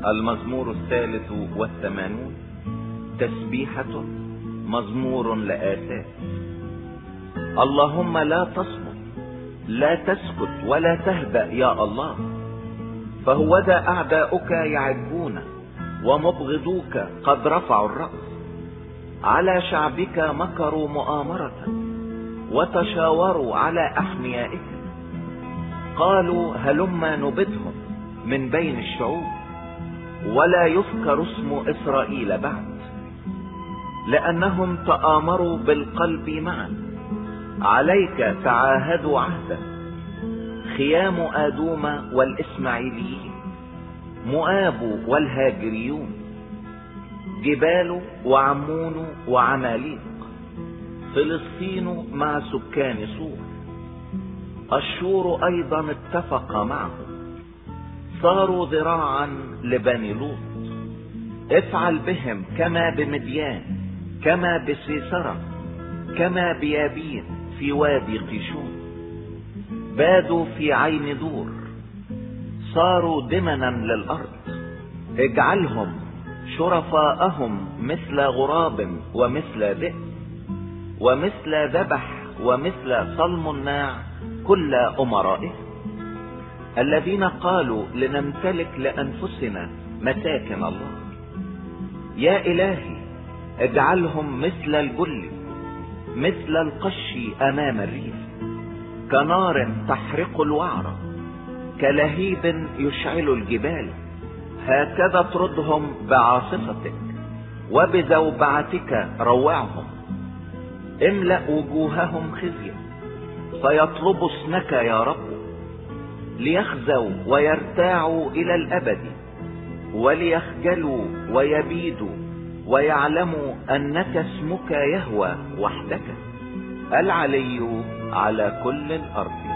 المزمور 83 تسبيحة مزمور لآساف. اللهم لا تصمت، لا تسكت ولا تهدأ يا الله، فهوذا أعداؤك يعجون ومبغضوك قد رفعوا الرأس. على شعبك مكروا مؤامرة وتشاوروا على أحميائك. قالوا هلما نبدهم من بين الشعوب، ولا يذكر اسم إسرائيل بعد، لأنهم تآمروا بالقلب معا. عليك تعاهدوا عهدا، خيام آدوم والإسماعيليين، مؤاب والهاجريون، جبال وعمون وعماليق، فلسطين مع سكان سور. الشور أيضا اتفق معه، صاروا ذراعا لبني لوط. افعل بهم كما بمديان، كما بسيسرة، كما بيابين في وادي قيشون. بادوا في عين دور، صاروا دمنا للأرض. اجعلهم شرفاءهم مثل غراب ومثل ذئب ومثل ذبح ومثل صلم الناع كل أمرائهم، الذين قالوا لنمتلك لأنفسنا مساكن الله. يا إلهي اجعلهم مثل الجل، مثل القش أمام الريح، كنار تحرق الوعر، كلهيب يشعل الجبال. هكذا اطردهم بعاصفتك وبزوبعتك روعهم. املأ وجوههم خزيا، فيطلبوا اسمك يا رب، ليخزوا ويرتاعوا إلى الأبد، وليخجلوا ويبيدوا ويعلموا أنك اسمك يهوى وحدك، العلي على كل الأرض.